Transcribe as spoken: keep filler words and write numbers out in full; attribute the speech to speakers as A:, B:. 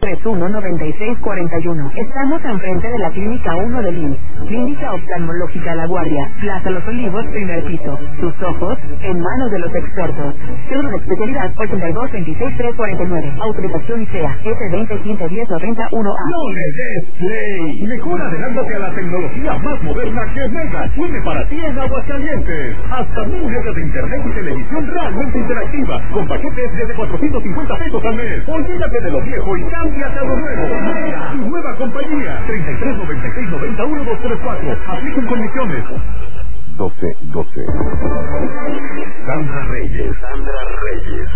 A: tres uno nueve seis cuatro uno. Estamos enfrente de la Clínica uno de Lins, Clínica Oftalmológica La Guardia, Plaza Los Olivos, primer piso. Tus ojos en manos de los expertos. Cédula de especialidad ochenta y dos veintiséis tres cuarenta y nueve. Autorización I C E A F veinte quince diez noventa uno A.
B: No le des play. Mejor adelántate a la tecnología más moderna que Mega tiene para ti en Aguascalientes. Hasta mil megas de internet y televisión realmente interactiva, con paquetes desde cuatrocientos cincuenta pesos al mes. Olvídate de lo viejo y cámbiate a lo nuevo. Mega, tu nueva compañía. treinta y tres noventa y seis noventa uno dos tres cuatro. Apliquen condiciones.
C: doce doce. Sandra Reyes. Sandra Reyes.